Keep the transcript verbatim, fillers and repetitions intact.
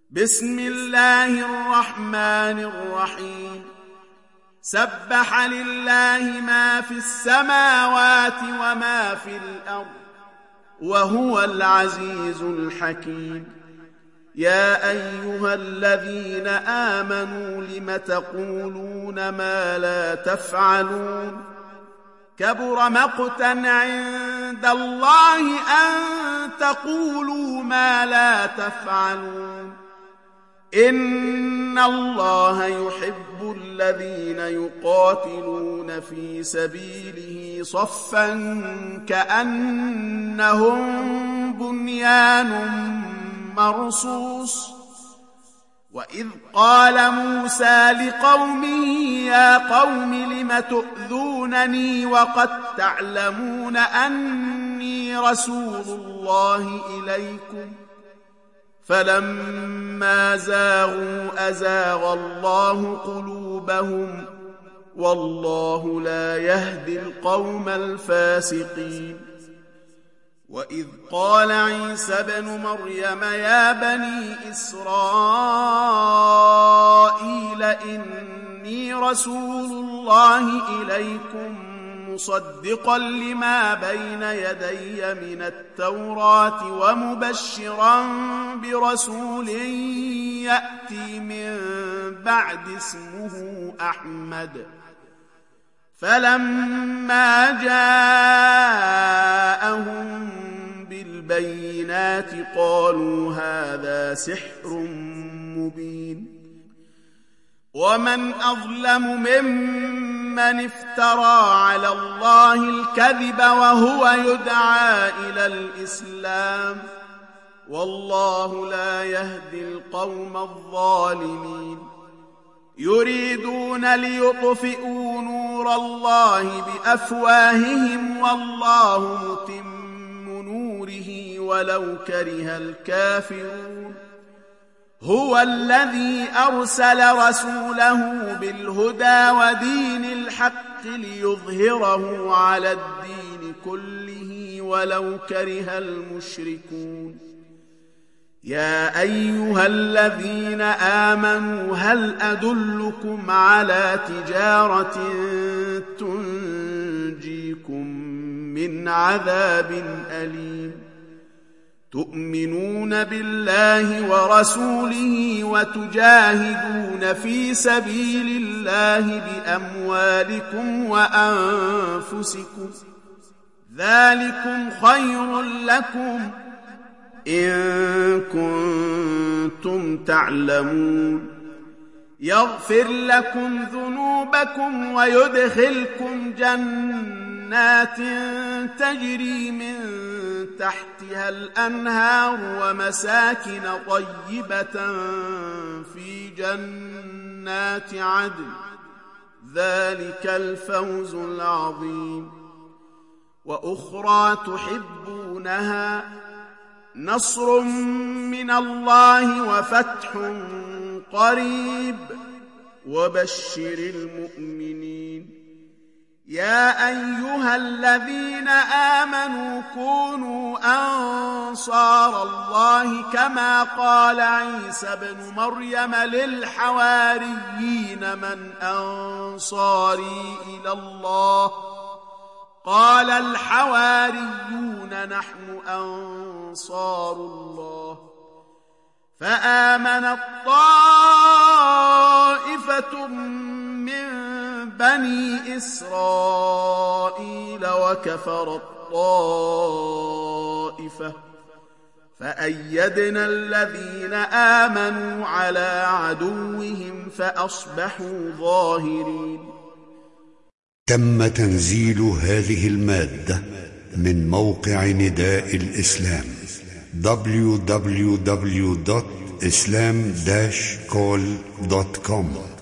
بسم الله الرحمن الرحيم. سبح لله ما في السماوات وما في الأرض وهو العزيز الحكيم. يا أيها الذين آمنوا لم تقولون ما لا تفعلون؟ كبر مقتا عند الله أن تقولوا ما لا تفعلون. إن الله يحب الذين يقاتلون في سبيله صفا كأنهم بنيان مرصوص. وإذ قال موسى لقومه يا قوم لم تؤذونني وقد تعلمون أني رسول الله إليكم؟ فلما زاغوا أزاغ الله قلوبهم والله لا يهدي القوم الفاسقين. وإذ قال عيسى ابن مريم يا بني إسرائيل إني رسول الله إليكم مصدقا لما بين يدي من التوراة ومبشرا برسول يأتي من بعد اسمه أحمد. فلما جاءهم بالبينات قالوا هذا سحر مبين. ومن أظلم ممن افترى على الله الكذب وهو يدعى إلى الإسلام والله لا يهدي القوم الظالمين. يريدون ليطفئوا نور الله بأفواههم والله متم نوره ولو كره الكافرون. هو الذي أرسل رسوله بالهدى ودين الحق ليظهره على الدين كله ولو كره المشركون. يا أيها الذين آمنوا هل أدلكم على تجارة تنجيكم من عذاب أليم؟ تؤمنون بالله ورسوله وتجاهدون في سبيل الله بأموالكم وأنفسكم ذلكم خير لكم إن كنتم تعلمون. يغفر لكم ذنوبكم ويدخلكم جنات تجري من تحتها الأنهار ومساكن طيبة في جنات عدن ذلك الفوز العظيم. وأخرى تحبونها نصر من الله وفتح قريب وبشر المؤمنين. يا أيها الذين آمنوا كونوا أنصار الله كما قال عيسى بن مريم للحواريين من أنصاري إلى الله؟ قال الحواريون نحن أنصار الله. فآمنت طائفة من بني إسرائيل وكفرت طائفة فأيدنا الذين آمنوا على عدوهم فأصبحوا ظاهرين. تم تنزيل هذه المادة من موقع نداء الإسلام دبليو دبليو دبليو دوت إسلام داش كول دوت كوم.